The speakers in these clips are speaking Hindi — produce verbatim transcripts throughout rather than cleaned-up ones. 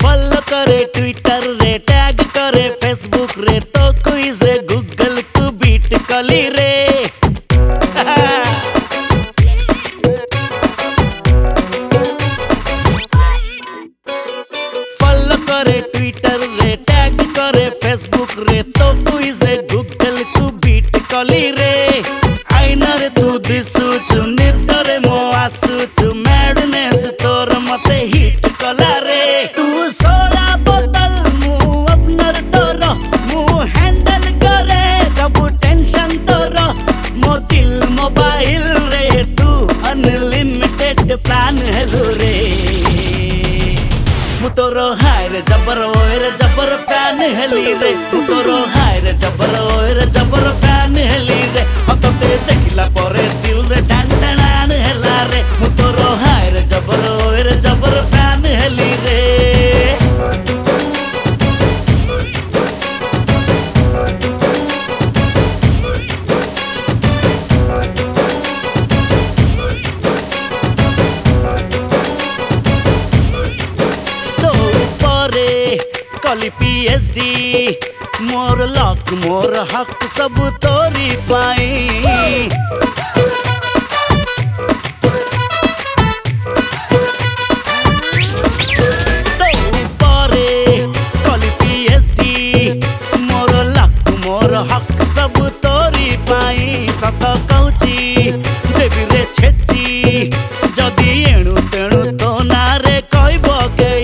फॉलो करे ट्विटर रे टैग करे फेसबुक रे तो क्विज रे गूगल को बीट कली रे फॉलो करे ट्विटर रे टैग करे फेसबुक रे तो क्विज रे गूगल को बीट कली रे आईना रे तू दिसुचु निदरे मो आसुचु मैडनेस तोर मते हिट कला रे तू सोरा बोतल मु अपनर तोर मु हैंडल करे सब टेंशन तोर मो दिल मोबाइल रे तू अनलिमिटेड प्लान हेलो रे मु तोर हाय रे जबर ओए रे जबर फैन हेली रे मु तोर हाय रे जबर ओए रे जबर फैन हेली रे हतते देखिला परे दिल रे डन डनान हेला रे मु तोर हाय रे जबर ओए रे जबर फैन हेली रे कली पीएचडी मोर लक मोर हक सब तोरी पाई तो परे कली पीएचडी मोर लक मोर हक सब तोरी पाई सत कहूची देवी रे छेची जदि एणु तेणु तो ना रे कहब गई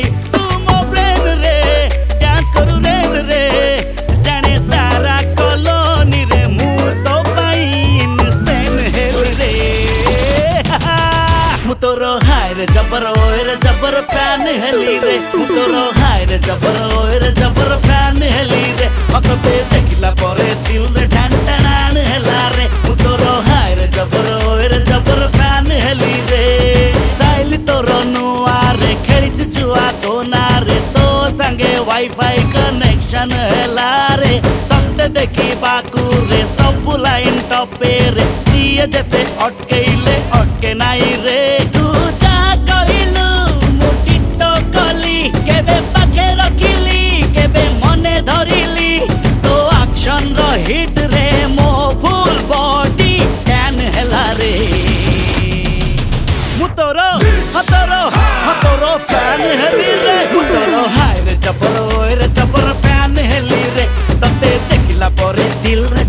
तोरो हाय रे जबर ओए रे जबर फैन हेली रे तोरो हाय रे जबर ओए रे जबर फैन हेली रे हतते देखिला परे दिल रे ढान टनान हेला रे तोरो हाय रे जबर ओए रे जबर फैन हेली रे स्टाइल तोरो नुआ रे खेलिच छुआ तो ना रे तो संगे वाईफाई कनेक्शन हेला रे तते देखी बाकू रे सब लाइन टपे रे दिए जते अटकेइले अटके नाई रे हिट रे मो फुल बॉडी कैन हेला रे मुतोरो हतरो हतरो फैन हेली रे मुतोरो हाय रे जबर ओए रे जबर फैन हेली रे तते देखिला परे दिल रे